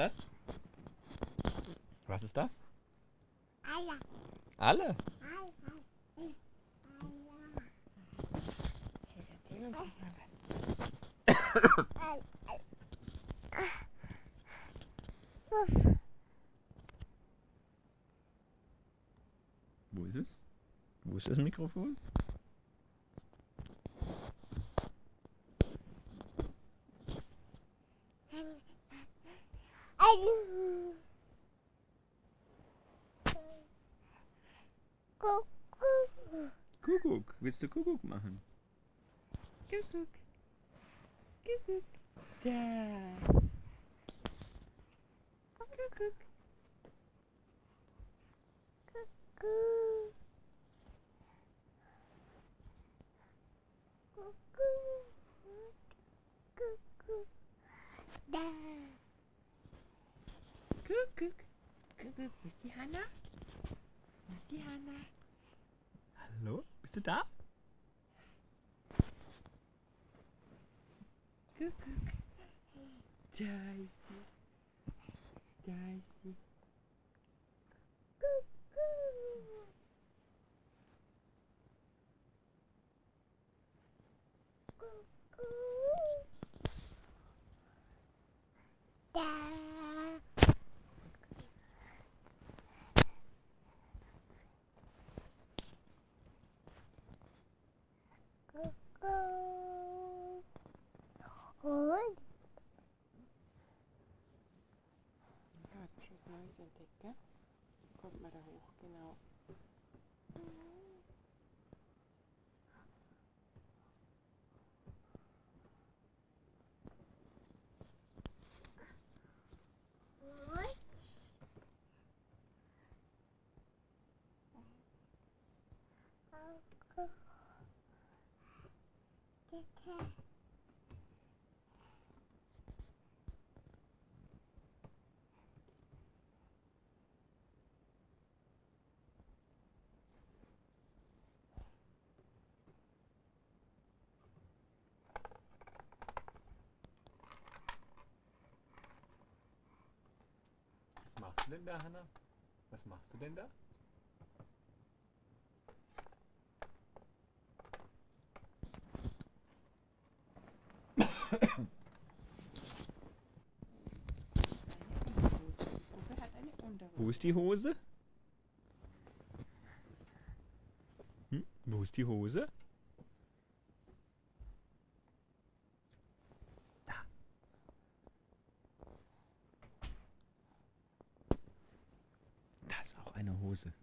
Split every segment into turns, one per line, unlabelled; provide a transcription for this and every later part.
das? Was ist das?
Alle.
Alle?
Hey, erzähl uns doch mal was.
Wo ist es? Wo ist das Mikrofon? Kuckuck. Willst du Kuckuck machen?
Kuckuck. Kuckuck. Da. Kuckuck. Da. Kuckuck. Kuckuck. Wo ist die Hanna? Wo ist die Hanna?
Hallo? Bist du da?
Kuckuck. Da ist sie. Da ist sie. Ja, hat schon was Neues entdeckt, gell? Kommt mal da hoch, genau.
Was machst du denn da, Hanna? Was machst du denn da?
Die Puppe hat eine Unterhose.
Wo ist die Hose? Wo ist die Hose? Da. Da ist auch eine Hose.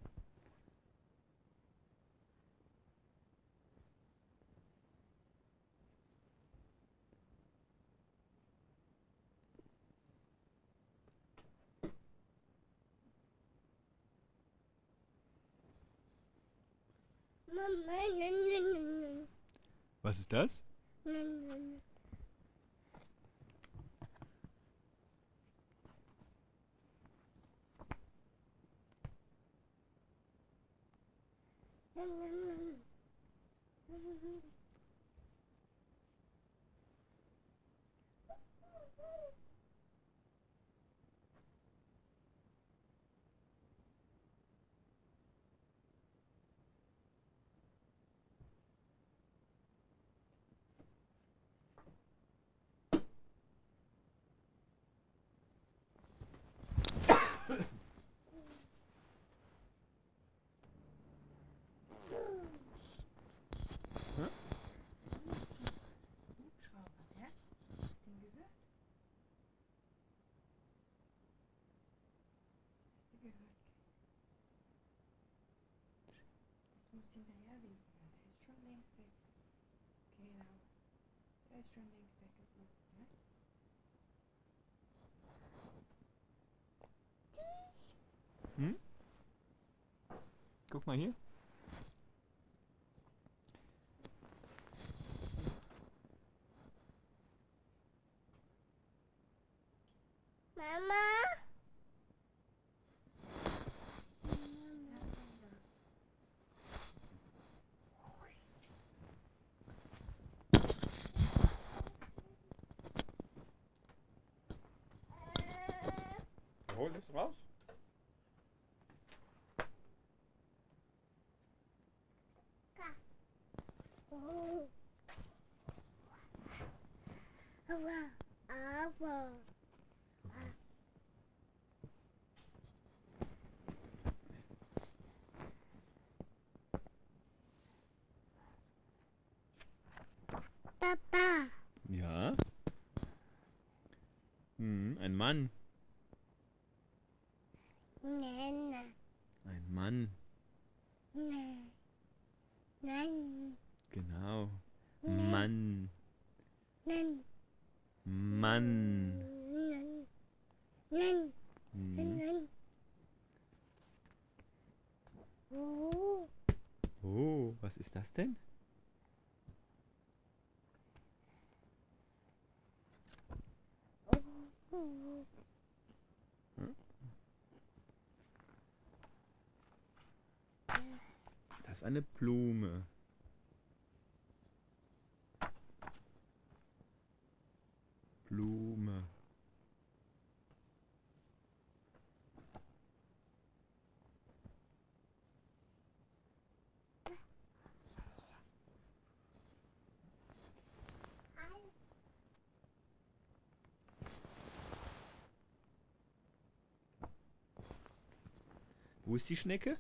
Was ist das? Hm?
Hubschrauber, ja? Hast du den gehört? Hast du gehört? Jetzt musst du hinterher winken. Der ist schon längst weg. Genau. Der ist schon längst weggeflogen, ne?
Hm? Guck mal hier.
Mama?
Was raus?
Oh. Aber. Papa.
Ja. Ein Mann.
Nana.
Ein Mann.
Nan.
Genau.
Nan.
Mann.
Nan.
Mann.
Nan.
Hm.
Nan. Oh.
Oh, was ist das denn?
Oh.
Hm? Das ist eine Blume. Blume. Wo ist die Schnecke?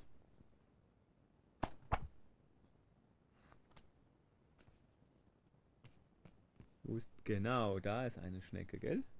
Wo ist... Genau, da ist eine Schnecke, gell?